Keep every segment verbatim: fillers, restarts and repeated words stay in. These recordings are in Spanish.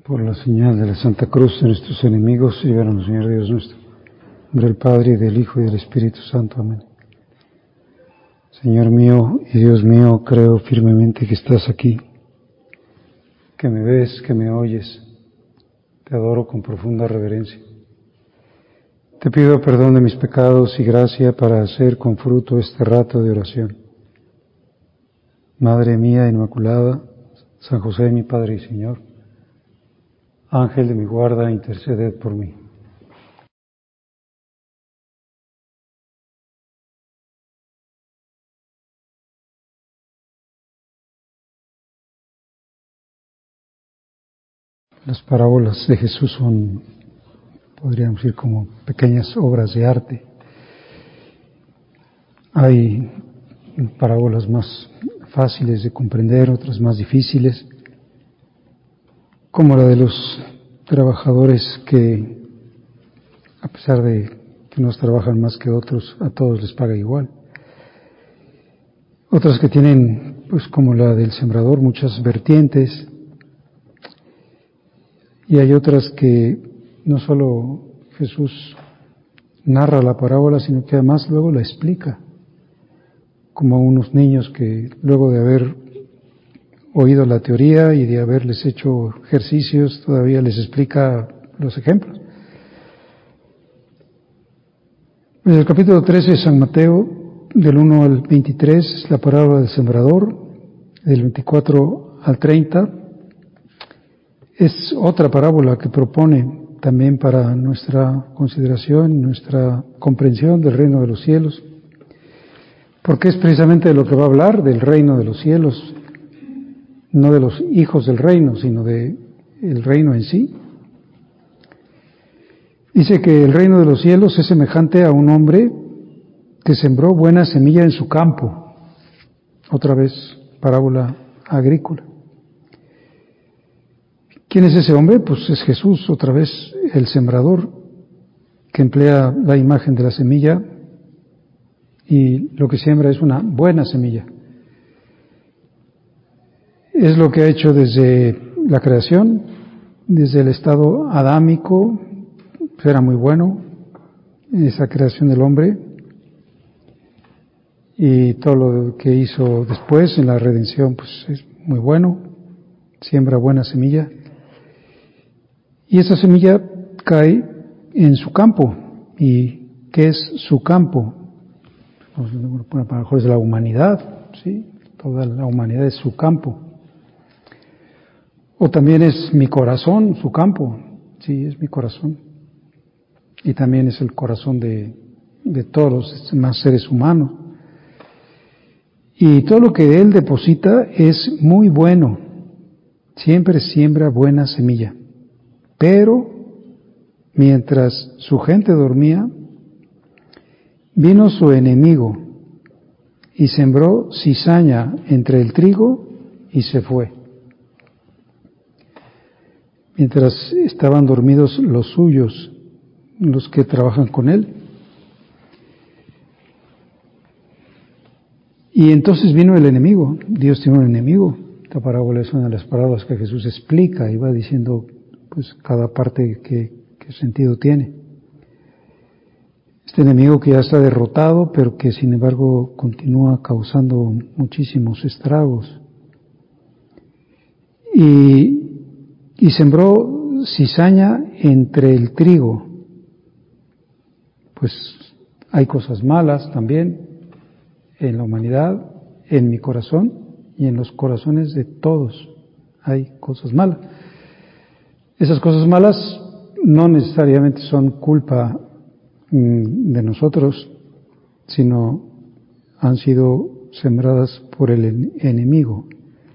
Por la señal de la Santa Cruz de nuestros enemigos, líbranos, Señor Dios nuestro. En nombre del Padre, y del Hijo, y del Espíritu Santo. Amén. Señor mío y Dios mío, creo firmemente que estás aquí, que me ves, que me oyes. Te adoro con profunda reverencia. Te pido perdón de mis pecados y gracia para hacer con fruto este rato de oración. Madre mía Inmaculada, San José, mi Padre y Señor, Ángel de mi guarda, interceded por mí. Las parábolas de Jesús son, podríamos decir, como pequeñas obras de arte. Hay parábolas más fáciles de comprender, otras más difíciles, como la de los trabajadores que, a pesar de que unos trabajan más que otros, a todos les paga igual. Otras que tienen, pues como la del sembrador, muchas vertientes. Y hay otras que no solo Jesús narra la parábola, sino que además luego la explica, como unos niños que luego de haber oído la teoría y de haberles hecho ejercicios, todavía les explica los ejemplos. En el capítulo trece de San Mateo, del uno al veintitrés, es la parábola del sembrador, del veinticuatro al treinta, es otra parábola que propone también para nuestra consideración, nuestra comprensión del reino de los cielos, porque es precisamente de lo que va a hablar, del reino de los cielos, no de los hijos del reino, sino de el reino en sí. Dice que el reino de los cielos es semejante a un hombre que sembró buena semilla en su campo. Otra vez, parábola agrícola. ¿Quién es ese hombre? Pues es Jesús, otra vez el sembrador, que emplea la imagen de la semilla y lo que siembra es una buena semilla. Es lo que ha hecho desde la creación, desde el estado adámico, era muy bueno, esa creación del hombre, y todo lo que hizo después en la redención, pues es muy bueno, siembra buena semilla. Y esa semilla cae en su campo. ¿Y qué es su campo? Pues, a lo mejor es la humanidad, ¿sí? Toda la humanidad es su campo. O también es mi corazón, su campo. Sí, es mi corazón. Y también es el corazón de, de todos los demás seres humanos. Y todo lo que Él deposita es muy bueno. Siempre siembra buena semilla. Pero mientras su gente dormía, vino su enemigo y sembró cizaña entre el trigo y se fue. Mientras estaban dormidos los suyos, los que trabajan con él. Y entonces vino el enemigo. Dios tiene un enemigo. Esta parábola es una de las parábolas que Jesús explica y va diciendo pues cada parte que, que sentido tiene. Este enemigo que ya está derrotado, pero que sin embargo continúa causando muchísimos estragos. Y, y sembró cizaña entre el trigo. Pues hay cosas malas también en la humanidad, en mi corazón y en los corazones de todos. Hay cosas malas. Esas cosas malas no necesariamente son culpa mm, de nosotros, sino han sido sembradas por el en- enemigo.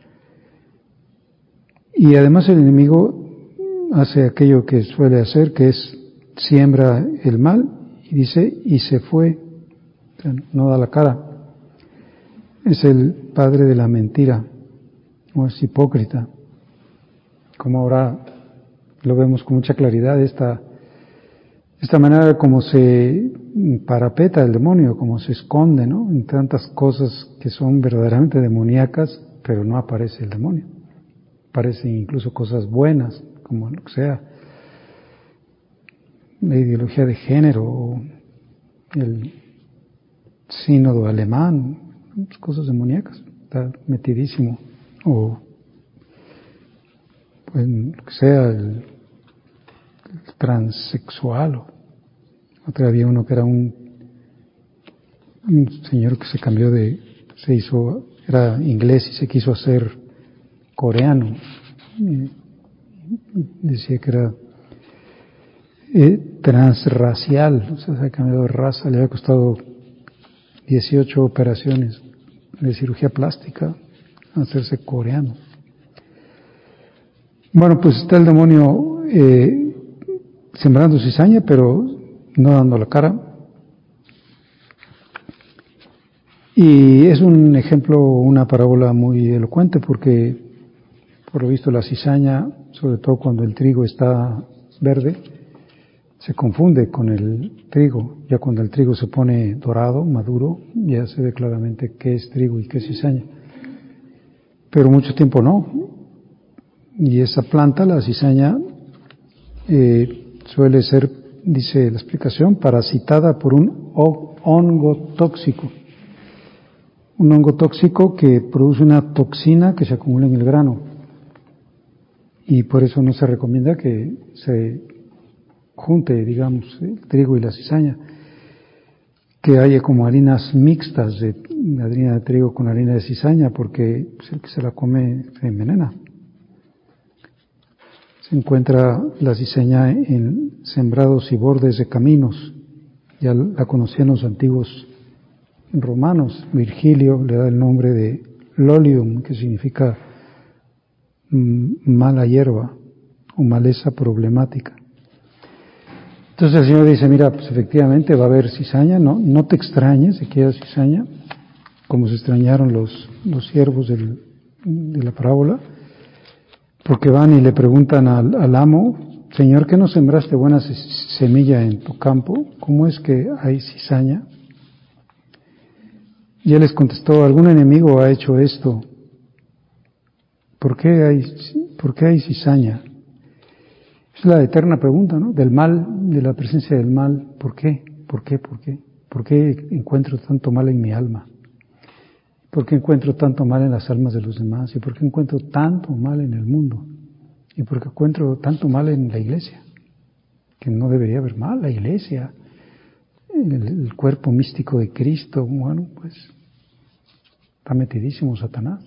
Y además el enemigo hace aquello que suele hacer, que es siembra el mal y dice, y se fue, o sea, no da la cara. Es el padre de la mentira, o es hipócrita, como ahora lo vemos con mucha claridad, esta, esta manera como se parapeta el demonio, como se esconde, ¿no? En tantas cosas que son verdaderamente demoníacas, pero no aparece el demonio. Aparecen incluso cosas buenas, como lo que sea, la ideología de género, el sínodo alemán, cosas demoníacas, está metidísimo, o pues lo que sea, el, el transexual, o otra había uno que era un, un señor que se cambió de, se hizo, era inglés y se quiso hacer coreano, y decía que era eh, transracial, o sea, se ha cambiado de raza, le había costado dieciocho operaciones de cirugía plástica hacerse coreano. Bueno, pues está el demonio eh, sembrando cizaña, pero no dando la cara. Y es un ejemplo, una parábola muy elocuente, porque por lo visto la cizaña, sobre todo cuando el trigo está verde, se confunde con el trigo. Ya cuando el trigo se pone dorado, maduro, ya se ve claramente qué es trigo y qué es cizaña. Pero mucho tiempo no. Y esa planta, la cizaña, eh, suele ser, dice la explicación, parasitada por un hongo tóxico. Un hongo tóxico que produce una toxina que se acumula en el grano. Y por eso no se recomienda que se junte, digamos, el trigo y la cizaña. Que haya como harinas mixtas de, de harina de trigo con harina de cizaña, porque pues, el que se la come se envenena. Se encuentra la cizaña en sembrados y bordes de caminos. Ya la conocían los antiguos romanos. Virgilio le da el nombre de lolium, que significa mm, mala hierba o maleza problemática. Entonces el Señor dice, mira, pues efectivamente va a haber cizaña, no, no te extrañes de que haya cizaña, como se extrañaron los, los siervos del, de la parábola, porque van y le preguntan al, al amo, Señor, ¿qué no sembraste buena semilla en tu campo? ¿Cómo es que hay cizaña? Y él les contestó, algún enemigo ha hecho esto. ¿Por qué hay, por qué hay cizaña? Es la eterna pregunta, ¿no? Del mal, de la presencia del mal. ¿Por qué? ¿Por qué? ¿Por qué? ¿Por qué encuentro tanto mal en mi alma? ¿Por qué encuentro tanto mal en las almas de los demás? ¿Y por qué encuentro tanto mal en el mundo? ¿Y por qué encuentro tanto mal en la iglesia? Que no debería haber mal, la iglesia, el, el cuerpo místico de Cristo, bueno, pues está metidísimo Satanás.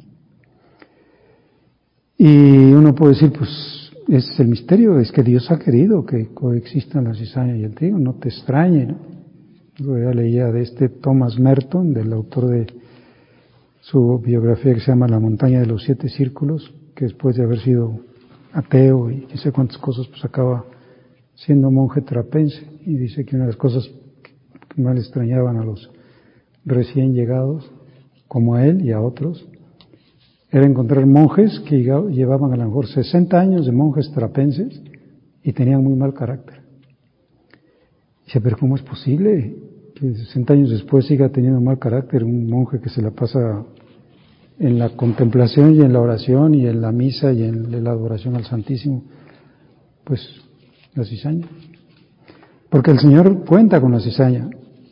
Y uno puede decir, pues, ese es el misterio, es que Dios ha querido que coexistan la cizaña y el trigo, no te extrañe, ¿no? Yo ya leía de este Thomas Merton, del autor de su biografía que se llama La montaña de los siete círculos, que después de haber sido ateo y no sé cuántas cosas, pues acaba siendo monje trapense, y dice que una de las cosas que más le extrañaban a los recién llegados, como a él y a otros, era encontrar monjes que llevaban a lo mejor sesenta años de monjes trapenses y tenían muy mal carácter. Dice, pero ¿cómo es posible que sesenta años después siga teniendo mal carácter un monje que se la pasa en la contemplación y en la oración y en la misa y en la adoración al Santísimo? Pues la cizaña. Porque el Señor cuenta con la cizaña.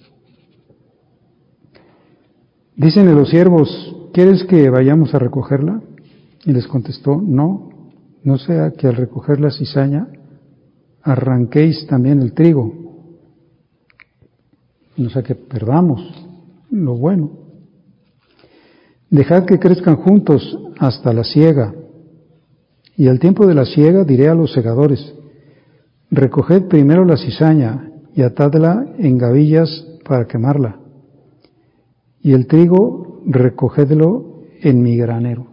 Dicen los siervos, ¿quieres que vayamos a recogerla? Y les contestó, no, no sea que al recoger la cizaña arranquéis también el trigo, no sea que perdamos lo bueno. Dejad que crezcan juntos hasta la siega, y al tiempo de la siega diré a los segadores, recoged primero la cizaña y atadla en gavillas para quemarla, y el trigo recogedlo en mi granero.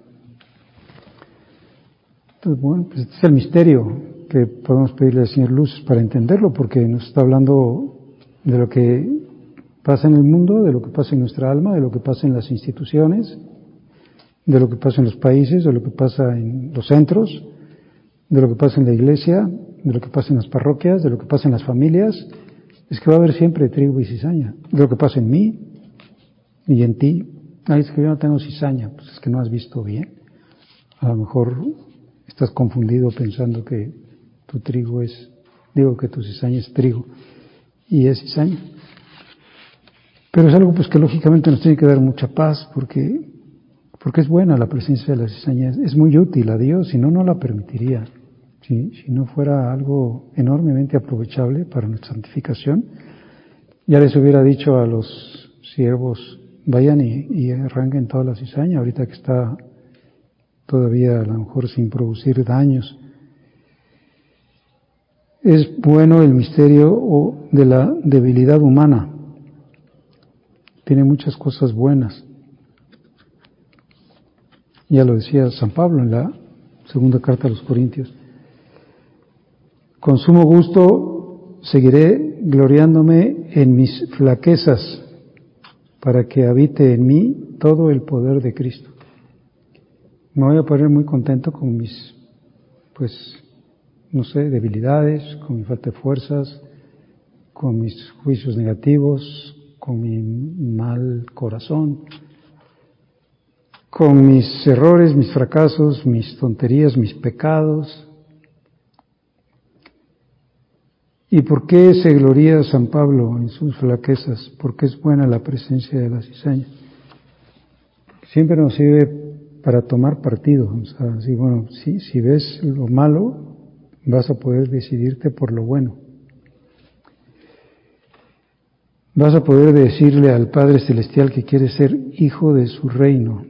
Entonces, bueno, pues este es el misterio que podemos pedirle al Señor luz para entenderlo, porque nos está hablando de lo que pasa en el mundo, de lo que pasa en nuestra alma, de lo que pasa en las instituciones, de lo que pasa en los países, de lo que pasa en los centros, de lo que pasa en la iglesia, de lo que pasa en las parroquias, de lo que pasa en las familias. Es que va a haber siempre trigo y cizaña. De lo que pasa en mí y en ti. Ay, es que yo no tengo cizaña. Pues es que no has visto bien. A lo mejor estás confundido pensando que tu trigo es, digo que tu cizaña es trigo y es cizaña. Pero es algo pues que lógicamente nos tiene que dar mucha paz porque, porque es buena la presencia de la cizaña, es, es muy útil a Dios, si no, no la permitiría. Si, si no fuera algo enormemente aprovechable para nuestra santificación, ya les hubiera dicho a los siervos, vayan y, y arranquen toda la cizaña, ahorita que está todavía a lo mejor sin producir daños. Es bueno el misterio de la debilidad humana. Tiene muchas cosas buenas. Ya lo decía San Pablo en la segunda carta a los Corintios. Con sumo gusto seguiré gloriándome en mis flaquezas para que habite en mí todo el poder de Cristo. Me voy a poner muy contento con mis, pues, no sé, debilidades, con mi falta de fuerzas, con mis juicios negativos, con mi mal corazón, con mis errores, mis fracasos, mis tonterías, mis pecados. ¿Y por qué se gloría San Pablo en sus flaquezas? Porque es buena la presencia de la cizaña. Siempre nos sirve para tomar partido. O sea, así, bueno, si, si ves lo malo, vas a poder decidirte por lo bueno. Vas a poder decirle al Padre Celestial que quieres ser hijo de su reino.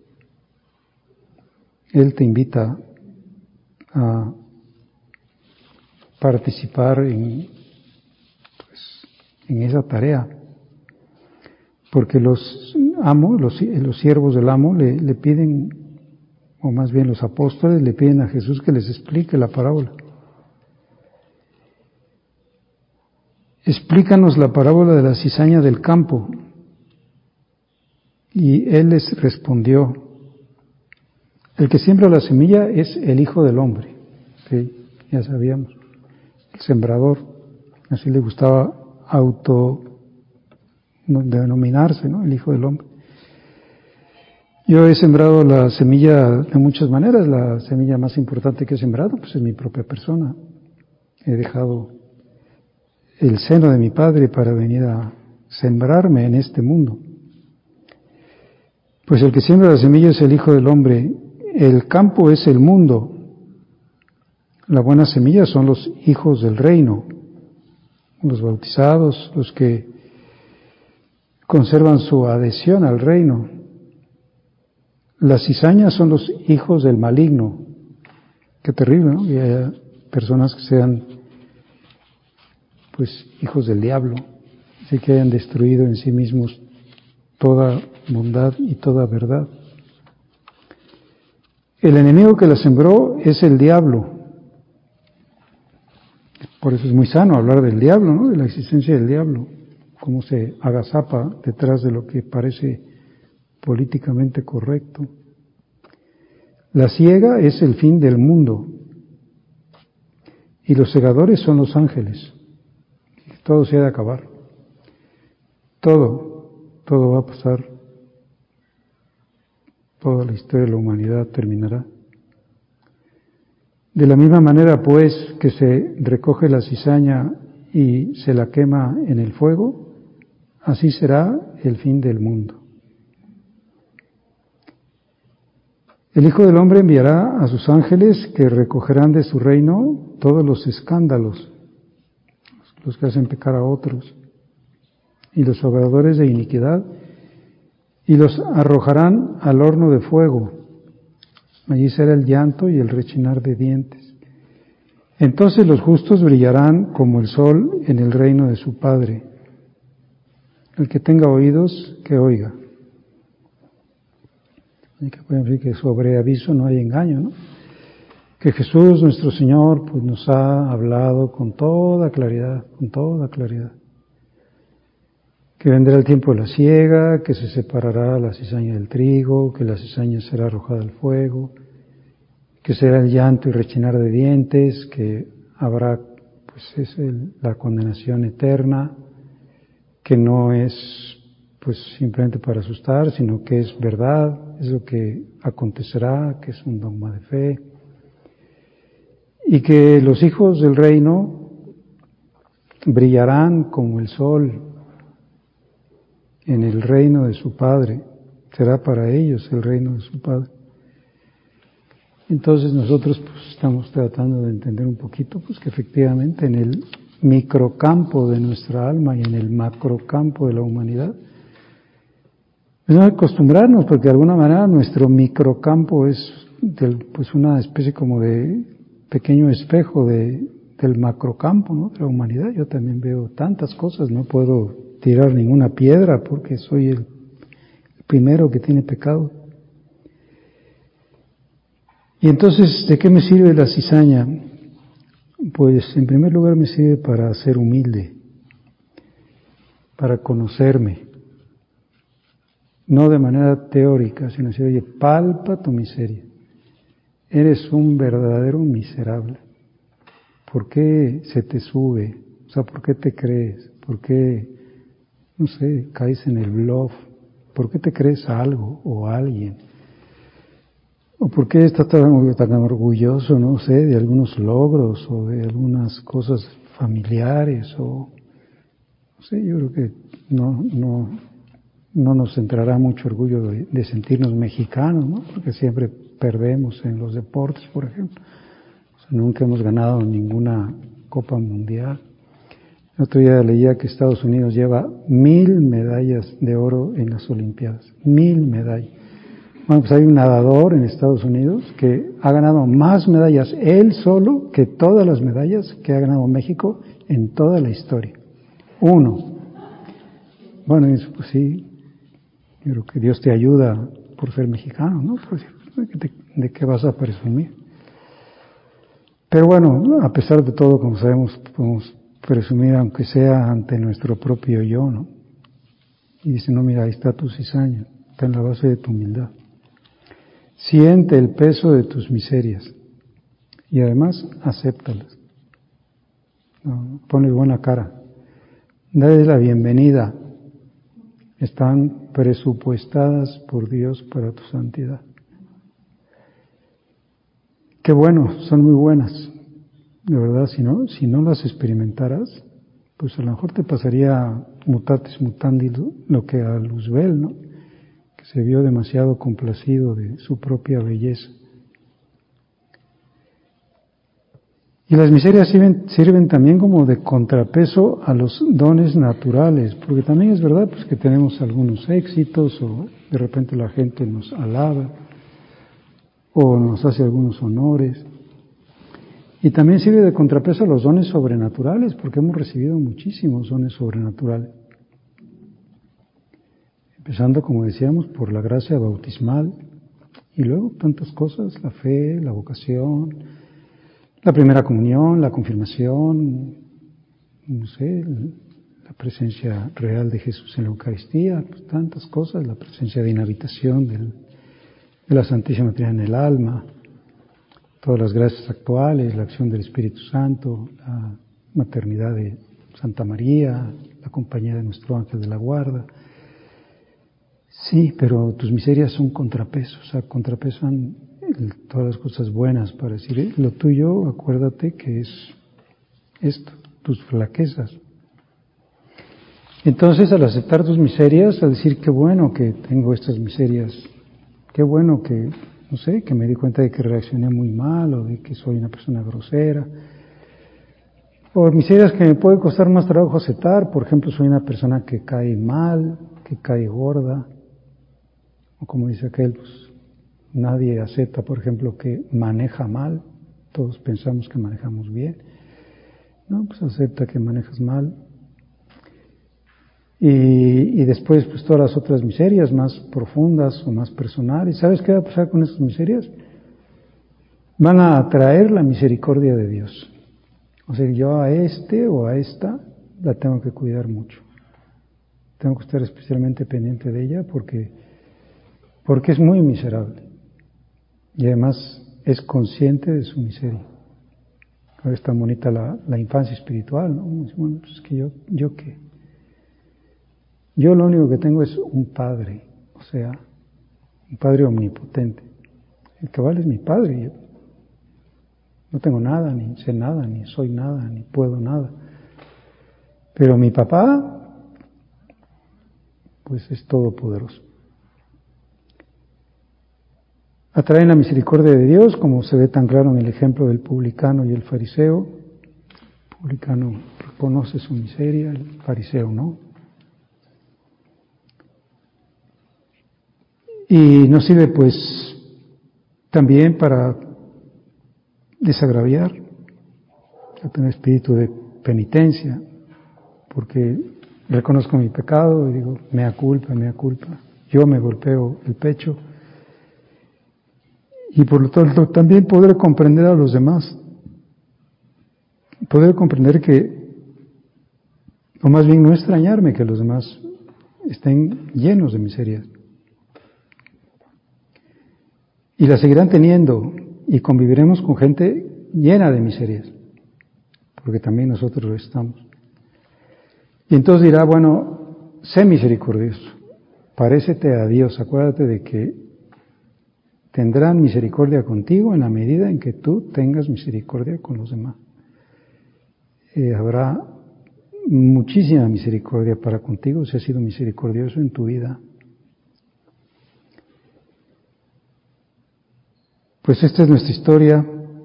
Él te invita a participar en, pues, en esa tarea. Porque los amos, los, los siervos del amo le, le piden, o más bien los apóstoles le piden a Jesús que les explique la parábola. Explícanos la parábola de la cizaña del campo. Y él les respondió, el que siembra la semilla es el Hijo del Hombre. Sí, ya sabíamos. El sembrador, así le gustaba auto denominarse, ¿no? El Hijo del Hombre. Yo he sembrado la semilla de muchas maneras. La semilla más importante que he sembrado, pues es mi propia persona. He dejado el seno de mi Padre para venir a sembrarme en este mundo. Pues el que siembra la semilla es el Hijo del Hombre. El campo es el mundo. La buena semilla son los hijos del reino, los bautizados, los que conservan su adhesión al reino. Las cizañas son los hijos del maligno. Qué terrible, ¿no? Que haya personas que sean, pues, hijos del diablo, así que hayan destruido en sí mismos toda bondad y toda verdad. El enemigo que la sembró es el diablo. Por eso es muy sano hablar del diablo, ¿no? De la existencia del diablo, cómo se agazapa detrás de lo que parece políticamente correcto. La siega es el fin del mundo y los segadores son los ángeles. Todo se ha de acabar. Todo, todo va a pasar. Toda la historia de la humanidad terminará. De la misma manera, pues, que se recoge la cizaña y se la quema en el fuego, así será el fin del mundo. El Hijo del Hombre enviará a sus ángeles que recogerán de su reino todos los escándalos, los que hacen pecar a otros, y los obradores de iniquidad, y los arrojarán al horno de fuego. Allí será el llanto y el rechinar de dientes. Entonces los justos brillarán como el sol en el reino de su Padre. El que tenga oídos, que oiga. Y que pueden decir que sobre aviso no hay engaño, ¿no? Que Jesús, nuestro Señor, pues nos ha hablado con toda claridad, con toda claridad. Que vendrá el tiempo de la siega, que se separará la cizaña del trigo, que la cizaña será arrojada al fuego, que será el llanto y rechinar de dientes, que habrá, pues, es el, la condenación eterna, que no es, pues, simplemente para asustar, sino que es verdad, es lo que acontecerá, que es un dogma de fe. y que los hijos del reino brillarán como el sol en el reino de su Padre. Será para ellos el reino de su Padre. Entonces nosotros pues estamos tratando de entender un poquito pues que efectivamente en el microcampo de nuestra alma y en el macrocampo de la humanidad, pues no acostumbrarnos, porque de alguna manera nuestro microcampo es del, pues una especie como de pequeño espejo de, del macrocampo, ¿no?, de la humanidad. Yo también veo tantas cosas, no puedo tirar ninguna piedra porque soy el primero que tiene pecado. Y entonces, ¿de qué me sirve la cizaña? Pues en primer lugar me sirve para ser humilde, para conocerme, no de manera teórica, sino decir, oye, palpa tu miseria, eres un verdadero miserable. ¿Por qué se te sube? O sea, ¿por qué te crees? ¿Por qué, no sé, caes en el bluff? ¿Por qué te crees a algo o a alguien? ¿O por qué estás tan, tan orgulloso, no sé, de algunos logros o de algunas cosas familiares? O no sé, yo creo que no, no, no nos entrará mucho orgullo de, de sentirnos mexicanos, ¿no? Porque siempre perdemos en los deportes, por ejemplo. O sea, nunca hemos ganado ninguna Copa Mundial. El otro día leía que Estados Unidos lleva mil medallas de oro en las Olimpiadas. Mil medallas. Bueno, pues hay un nadador en Estados Unidos que ha ganado más medallas él solo que todas las medallas que ha ganado México en toda la historia. Uno. Bueno, eso pues sí, yo creo que Dios te ayuda por ser mexicano, ¿no? Pues, ¿de, de qué vas a presumir? Pero bueno, a pesar de todo, como sabemos, podemos presumir aunque sea ante nuestro propio yo, ¿no? Y dice, no, mira, ahí está tu cizaña, está en la base de tu humildad. Siente el peso de tus miserias y además acéptalas. No, ponles buena cara. Dale la bienvenida. Están presupuestadas por Dios para tu santidad. Qué bueno, son muy buenas. De verdad, si no, si no las experimentaras, pues a lo mejor te pasaría mutatis mutandis lo que a Luzbel, ¿no?, que se vio demasiado complacido de su propia belleza. Y las miserias sirven, sirven también como de contrapeso a los dones naturales, porque también es verdad pues que tenemos algunos éxitos o de repente la gente nos alaba o nos hace algunos honores. Y también sirve de contrapeso a los dones sobrenaturales, porque hemos recibido muchísimos dones sobrenaturales. Empezando, como decíamos, por la gracia bautismal y luego tantas cosas, la fe, la vocación, la primera comunión, la confirmación, no sé, la presencia real de Jesús en la Eucaristía, pues tantas cosas, la presencia de inhabitación del, de la Santísima Trinidad en el alma, todas las gracias actuales, la acción del Espíritu Santo, la maternidad de Santa María, la compañía de nuestro ángel de la guarda. Sí, pero tus miserias son contrapesos, o sea, contrapesan el, todas las cosas buenas para decir, lo tuyo, acuérdate que es esto, tus flaquezas. Entonces, al aceptar tus miserias, al decir, qué bueno que tengo estas miserias, qué bueno que, no sé, que me di cuenta de que reaccioné muy mal o de que soy una persona grosera, o miserias que me puede costar más trabajo aceptar, por ejemplo, soy una persona que cae mal, que cae gorda, o como dice aquel, pues nadie acepta, por ejemplo, que maneja mal, todos pensamos que manejamos bien, no, pues acepta que manejas mal. Y, y después, pues todas las otras miserias más profundas o más personales. ¿Sabes qué va a pasar con esas miserias? Van a atraer la misericordia de Dios. O sea, yo a este o a esta la tengo que cuidar mucho. Tengo que estar especialmente pendiente de ella porque, porque es muy miserable. Y además es consciente de su miseria. Ahora es tan bonita la, la infancia espiritual, ¿no? Bueno, pues es que yo, ¿yo qué? Yo lo único que tengo es un Padre, o sea, un Padre omnipotente. El que vale es mi Padre. Yo, No tengo nada, ni sé nada, ni soy nada, ni puedo nada. Pero mi papá, pues es todopoderoso. Atraen la misericordia de Dios, como se ve tan claro en el ejemplo del publicano y el fariseo. El publicano reconoce su miseria, el fariseo no. Y nos sirve pues también para desagraviar, a tener espíritu de penitencia, porque reconozco mi pecado y digo, mea culpa, mea culpa, yo me golpeo el pecho, y por lo tanto también poder comprender a los demás, poder comprender que, o más bien no extrañarme que los demás estén llenos de miserias. Y la seguirán teniendo, y conviviremos con gente llena de miserias, porque también nosotros lo estamos. Y entonces dirá, bueno, sé misericordioso, parécete a Dios, acuérdate de que tendrán misericordia contigo en la medida en que tú tengas misericordia con los demás. Eh, habrá muchísima misericordia para contigo si has sido misericordioso en tu vida. Pues esta es nuestra historia,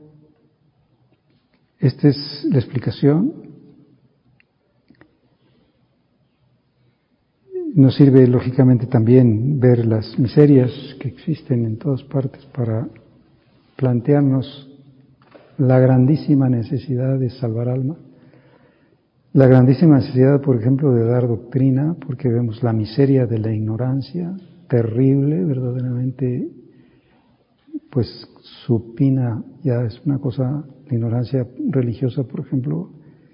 esta es la explicación. Nos sirve lógicamente también ver las miserias que existen en todas partes para plantearnos la grandísima necesidad de salvar alma, la grandísima necesidad, por ejemplo, de dar doctrina, porque vemos la miseria de la ignorancia, terrible, verdaderamente, pues supina, ya es una cosa, la ignorancia religiosa, por ejemplo.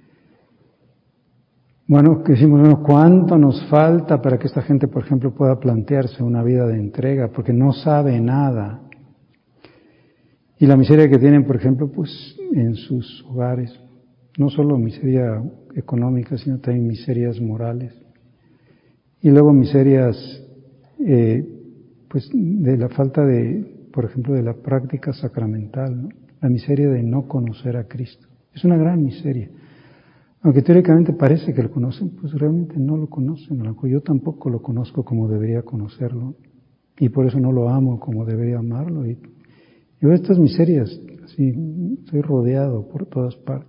Bueno, que decimos, bueno, ¿cuánto nos falta para que esta gente, por ejemplo, pueda plantearse una vida de entrega? Porque no sabe nada. Y la miseria que tienen, por ejemplo, pues en sus hogares, no solo miseria económica, sino también miserias morales. Y luego miserias, eh, pues de la falta de, por ejemplo, de la práctica sacramental, ¿no? La miseria de no conocer a Cristo. Es una gran miseria. Aunque teóricamente parece que lo conocen, pues realmente no lo conocen. Yo tampoco lo conozco como debería conocerlo. Y por eso no lo amo como debería amarlo. Y yo estas miserias, así, estoy rodeado por todas partes.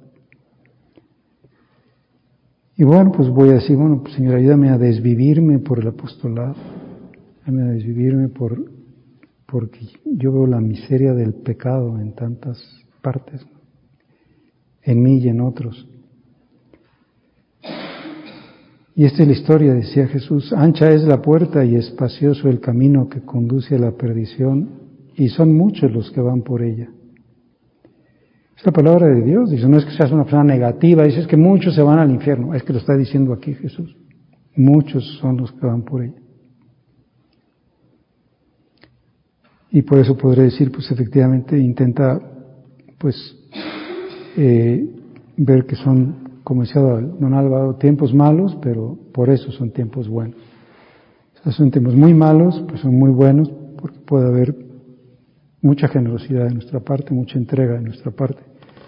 Y bueno, pues voy a decir, bueno, pues Señor, ayúdame a desvivirme por el apostolado. Ayúdame a desvivirme por, porque yo veo la miseria del pecado en tantas partes, ¿no? En mí y en otros. Y esta es la historia, decía Jesús, ancha es la puerta y espacioso el camino que conduce a la perdición, y son muchos los que van por ella. Es la palabra de Dios, dice, no es que seas una persona negativa, dice es que muchos se van al infierno, es que lo está diciendo aquí Jesús, muchos son los que van por ella. Y por eso podré decir, pues efectivamente intenta, pues, eh, ver que son, como decía don Álvaro, tiempos malos, pero por eso son tiempos buenos. O sea, son tiempos muy malos, pues son muy buenos, porque puede haber mucha generosidad de nuestra parte, mucha entrega de nuestra parte.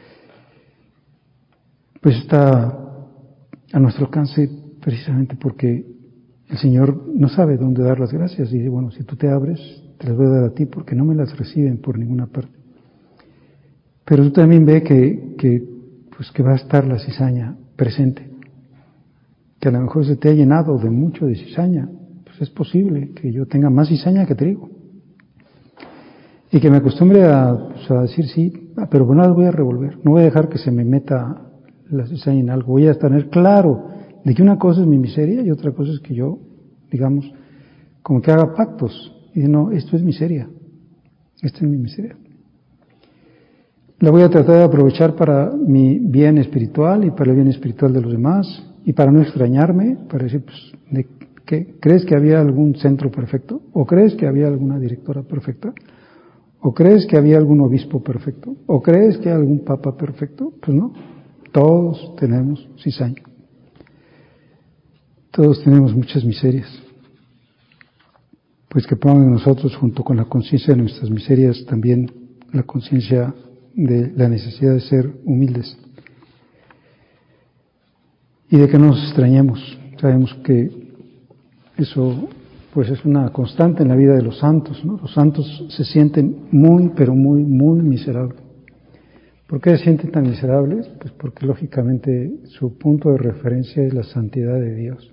Pues está a nuestro alcance precisamente porque el Señor no sabe dónde dar las gracias y dice, bueno, si tú te abres, te las voy a dar a ti porque no me las reciben por ninguna parte. Pero tú también ve que, que, pues que va a estar la cizaña presente, que a lo mejor se te ha llenado de mucho de cizaña, pues es posible que yo tenga más cizaña que trigo. Y que me acostumbre a, pues a decir sí, pero bueno, las voy a revolver, no voy a dejar que se me meta la cizaña en algo, voy a tener claro de que una cosa es mi miseria y otra cosa es que yo, digamos, como que haga pactos, y no, esto es miseria, esta es mi miseria. La voy a tratar de aprovechar para mi bien espiritual y para el bien espiritual de los demás, y para no extrañarme, para decir, pues, ¿de qué? ¿Crees que había algún centro perfecto? ¿O crees que había alguna directora perfecta? ¿O crees que había algún obispo perfecto? ¿O crees que hay algún papa perfecto? Pues no, todos tenemos cizaña. Todos tenemos muchas miserias. Pues que pongan en nosotros, junto con la conciencia de nuestras miserias, también la conciencia de la necesidad de ser humildes y de que no nos extrañemos. Sabemos que eso pues es una constante en la vida de los santos, ¿no? Los santos se sienten muy, pero muy, muy miserables. ¿Por qué se sienten tan miserables? Pues porque lógicamente su punto de referencia es la santidad de Dios.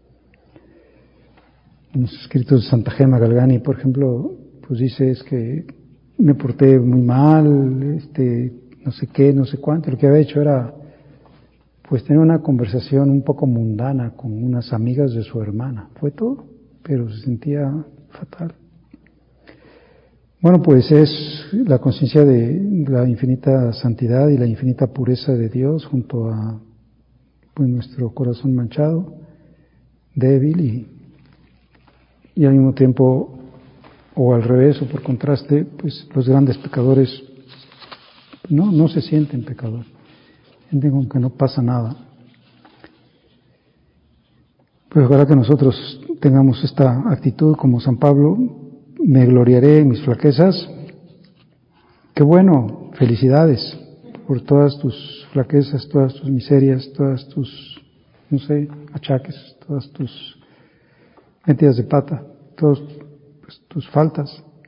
En los escritos de Santa Gema Galgani, por ejemplo, pues dice es que me porté muy mal, este, no sé qué, no sé cuánto. Lo que había hecho era pues tener una conversación un poco mundana con unas amigas de su hermana. Fue todo, pero se sentía fatal. Bueno, pues es la conciencia de la infinita santidad y la infinita pureza de Dios junto a pues, nuestro corazón manchado, débil y, y al mismo tiempo, o al revés, o por contraste, pues los grandes pecadores no, no se sienten pecadores, sienten como que no pasa nada. Pues ojalá que nosotros tengamos esta actitud como San Pablo, me gloriaré en mis flaquezas. Qué bueno, felicidades por todas tus flaquezas, todas tus miserias, todas tus, no sé, achaques, todas tus metidas de pata, todas pues, tus faltas.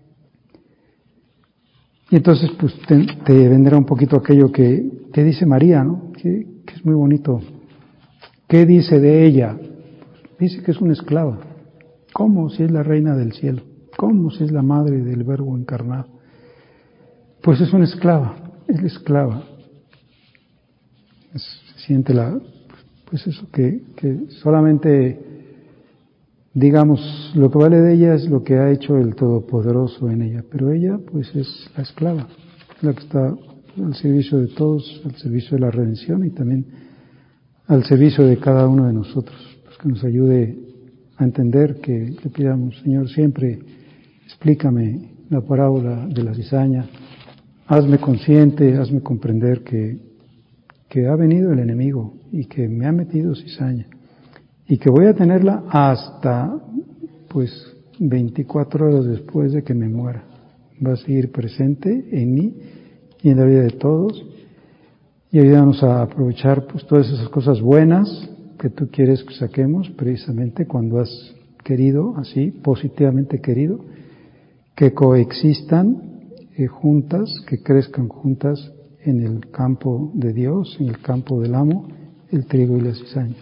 Y entonces pues te, te vendrá un poquito aquello que, que dice María, ¿no? Que, que es muy bonito. ¿Qué dice de ella? Dice que es una esclava. ¿Cómo si es la reina del cielo? ¿Cómo si es la madre del Verbo encarnado? Pues es una esclava, es la esclava. Es, se siente la, pues eso, que, que solamente, digamos, lo que vale de ella es lo que ha hecho el Todopoderoso en ella, pero ella pues es la esclava, la que está al servicio de todos, al servicio de la redención y también al servicio de cada uno de nosotros, pues que nos ayude a entender, que le pidamos, Señor, siempre explícame la parábola de la cizaña, hazme consciente, hazme comprender que, que ha venido el enemigo y que me ha metido cizaña y que voy a tenerla hasta pues veinticuatro horas después de que me muera. Va a seguir presente en mí y en la vida de todos y ayúdanos a aprovechar pues todas esas cosas buenas que tú quieres que saquemos precisamente cuando has querido, así, positivamente querido, que coexistan eh, juntas, que crezcan juntas en el campo de Dios, en el campo del amo, el trigo y la cizaña.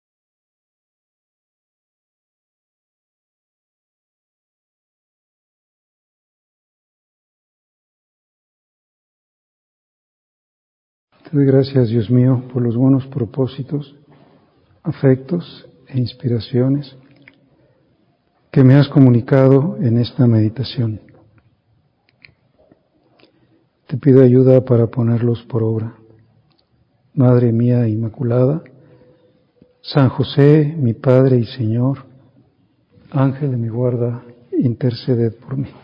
Te doy gracias, Dios mío, por los buenos propósitos, afectos e inspiraciones que me has comunicado en esta meditación. Te pido ayuda para ponerlos por obra. Madre mía Inmaculada, San José, mi Padre y Señor, Ángel de mi guarda, interceded por mí.